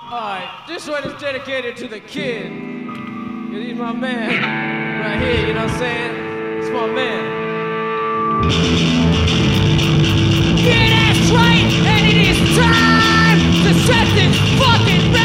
Alright, this one is dedicated to the kid. Cause he's my man right here, you know what I'm saying? It's my man. Yeah, that's right, and it is time to set this fucking